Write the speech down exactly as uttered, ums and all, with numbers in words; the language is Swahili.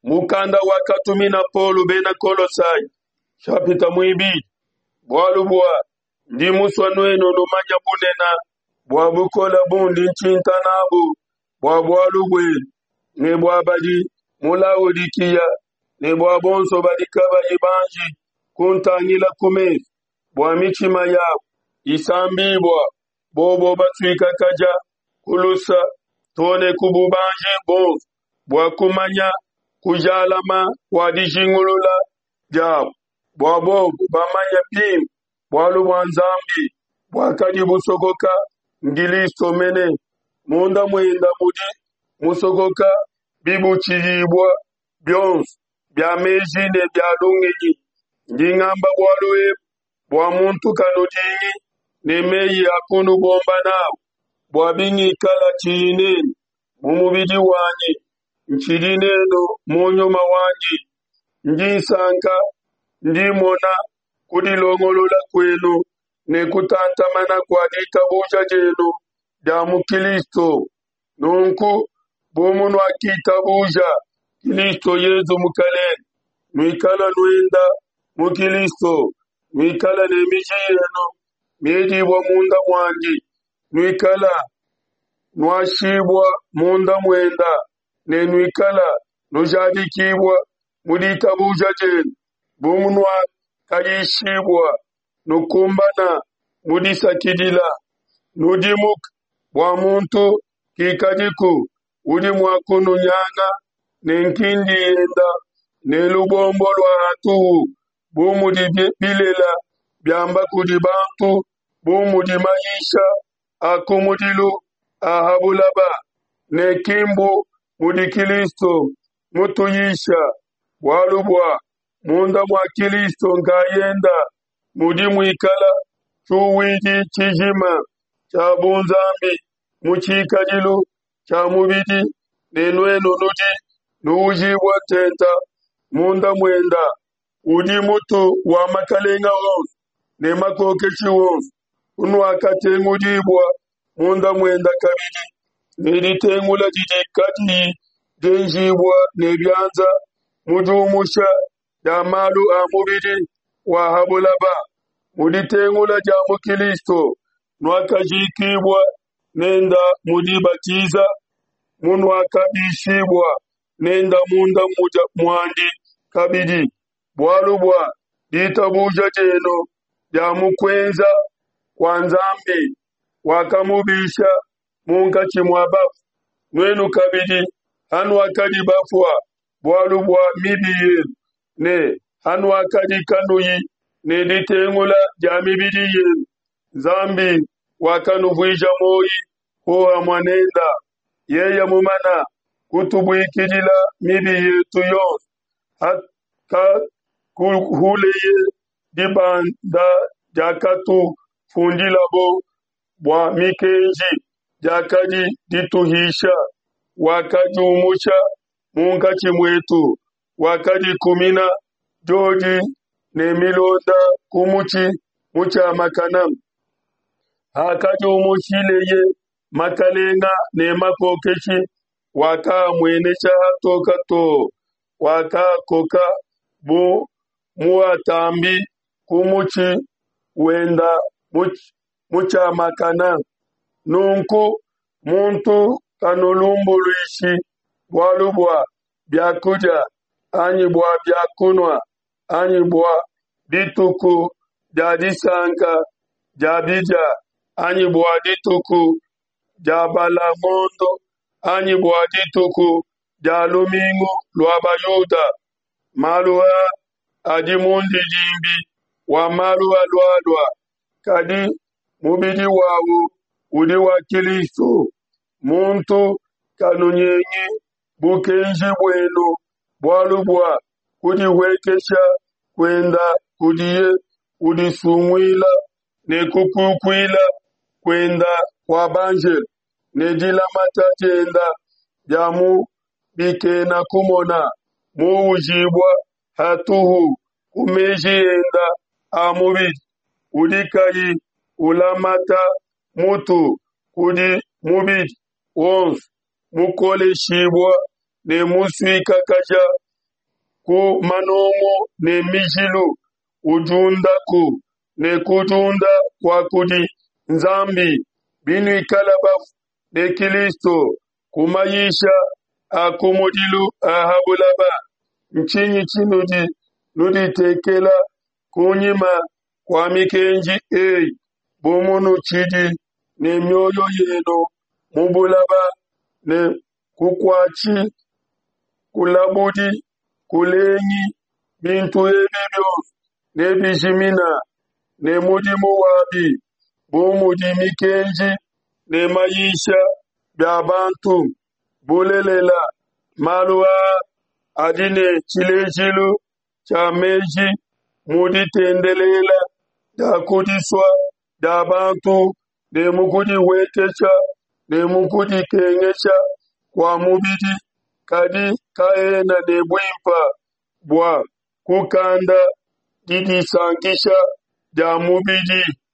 mukanda wakatumina Polo bena Kolosai chapita mwibi bwalu bwa ndi muswa nweno nomanya bunena bwa bukola bundi nchinta nabu bwa bwalu bwe ne bwa badi mulawodikia ne bwa bonso badi kabayi banji kuntangila kume bwa michima yao isambi bwa bobo batwika kaja kulusa tone kububanje bon bwa kumanya kujalama wadijingulula jao bwa bobo bamanya pim bwalu bwanzambi bwakadi busogoka ngilisto mene munda mwenda mudi musogoka bibuchiyibwa byons bya mejine bya lungenyi ngingamba bwaluwe bwa muntu kanodingi nemeyi akunu bomba nao bwa bingi kala chineni mumubidi wanyi nchirineno munyoma wanyi njisanka ndimona kudilongolola kwenu ne kutantamana kwa ditabuja jenu da mukilisto nunku bomunu akitabuja kilisto yezu mukale mwikala nwenda mukilisto mwikala nemiji yenu miedibwa munda mwanji nwikala nwashibwa munda mwenda ne nwikala nujadikibwa muditabuja jenu bomunu kayishibwa nukumbana mudisakidila nudimuk bwa muntu kikadiku udi mwakunu nyanga nenkindi yenda nelubombo lwa hatu bumudi bilela byamba kudi bantu bumudi mayisha akumudilu ahabulaba nekimbu mudi kilisto mutuyisha walubwa munda mwa kilisto ngayenda mudi mwikala chuwidi chijima cha bunzambi muchikadilu cha mubidi nenwenu nudi nuujibwa tenta munda mwenda udi mutu wa makalenga wonsu ne makokechi wonsu unu akatengudibwa munda mwenda kabidi neditengula didikati denjibwa nebyanza mujumusha damalu amubidi wa habulaba muditengula ja mukilisto nwakajikibwa nenda mudibatiza munu akabishibwa nenda munda muja mwandi kabidi bwalubwa ditabuja jeno ja mukwenza kwa nzambi wakamubisha munga chimwabafu nwenu kabidi hanu akadi bafwa bwalubwa mibiye ne hanu akadi kanuyi ne ditengula ja mibidi ye zambi wakanuvwija moyi hoa mwanenda yeye mumana kutubwikidila mibi yetu yonse hata kuhuleye dibanda jakatu fundila bo bwa mikenji jakadi dituhisha wakadi umusha munga chimwetu wakadi kumina joji ne milonda kumuchi mucha makanam hakadi umushileye makalenga ne makokechi waka mwenecha toka to waka koka bu muatambi kumuchi wenda much, mucha makana nunku muntu kanulumbuluishi bwalubwa byakuja anyi bwa byakunwa anyi bwa dituku jadisanka jabija anyi bwa dituku jabala mondo anyi bwa dituku jalumingu lwabayuda maluwa adimundi jimbi wa maluwa lwalwa kadi mubidi wawu udi wa kilisto muntu kanunyenyi bukenji bwenu bwalubwa kudiwekesha kwenda kudiye udisumwila ne kukukwila kwenda kwa banje nedila matatenda jamu bikena kumona muujibwa hatuhu kumejienda amubidi udikayi ulamata mutu kudi mubidi wonsu mukole shibwa ne muswika kaja ku manomo ne mijilu ujundaku ne kujunda kwa kudi nzambi binu ikalabafu ne Kristo kumayisha akumudilu ahabulaba nchinyi chinudi nudi tekela kunyima kwa mikenji ei bomunu chidi ne myoyo yeno mubulaba ne kukwachi kulabudi kulenyi bintu ebibyo ne bijimina ne mudimu wabi bomudi mikenji ne mayisha byabantu bulelela malwa adine chilejilu cha meji mudi tendelela da kudiswa da bantu ne mukudi wetecha ne mukudi kengecha kwa mubidi kadi kaena ne bwimpa bwa kukanda didi sangisha da mubidi